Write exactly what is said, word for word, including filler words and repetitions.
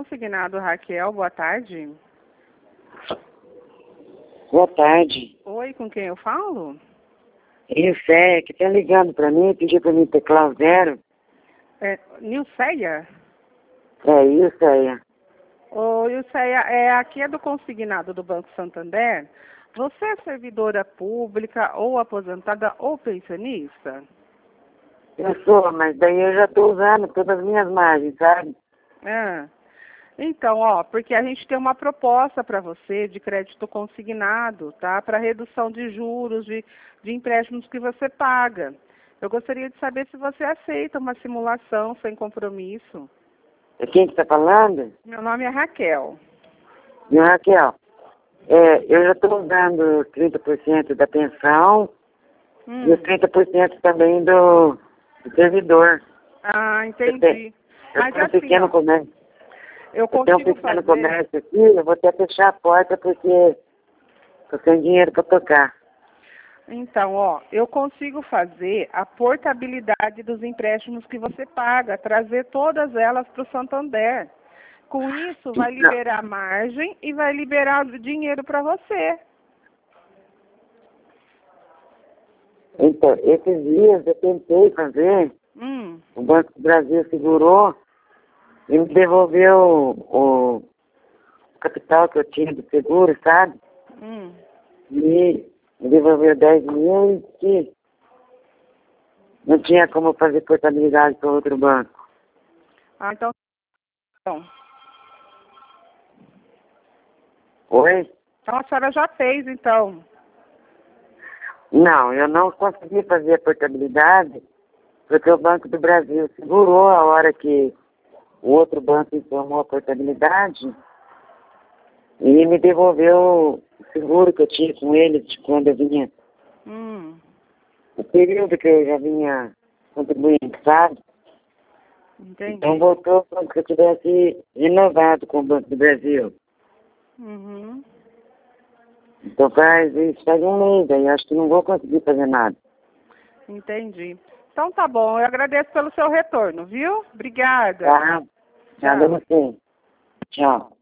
consignado, Raquel. Boa tarde. Boa tarde. Oi, com quem eu falo? Isso é, que tá ligando pra mim, pediu pra mim teclar o zero. É, Nilceia? É isso aí. Ô, Nilceia, é, aqui é do consignado do Banco Santander. Você é servidora pública ou aposentada ou pensionista? Eu sou, mas daí eu já tô usando todas as minhas margens, sabe? Ah. Então, ó, porque a gente tem uma proposta para você de crédito consignado, tá? Para redução de juros, de, de empréstimos que você paga. Eu gostaria de saber se você aceita uma simulação sem compromisso. É quem que tá falando? Meu nome é Raquel. Meu Raquel, é, eu já tô usando trinta por cento da pensão Hum. e os trinta por cento também do, do servidor. Ah, Eu entendi. tenho, eu Mas tenho um assim, pequeno ó, comércio. eu Eu tenho um consigo pequeno fazer... comércio aqui, eu vou até fechar a porta porque tô sem dinheiro para tocar. Então, ó, eu consigo fazer a portabilidade dos empréstimos que você paga, trazer todas elas para o Santander. Com isso, vai liberar margem e vai liberar dinheiro para você. Então, esses dias eu tentei fazer, Hum. o Banco do Brasil segurou e me devolveu o, o capital que eu tinha do seguro, sabe? Hum. E me devolveu dez mil e que não tinha como fazer portabilidade para outro banco. Ah, então... Então, Oi? então a senhora já fez, então. Não, eu não consegui fazer a portabilidade porque o Banco do Brasil segurou a hora que o outro banco informou a portabilidade e me devolveu o seguro que eu tinha com eles de quando eu vinha, Hum. o período que eu já vinha contribuindo, sabe? Entendi. Então voltou como se eu tivesse renovado com o Banco do Brasil. Uhum. Então faz isso faz um mês, aí acho que não vou conseguir fazer nada. Entendi. Então tá bom, eu agradeço pelo seu retorno, viu? Obrigada. Tá? Nada a você. Tchau.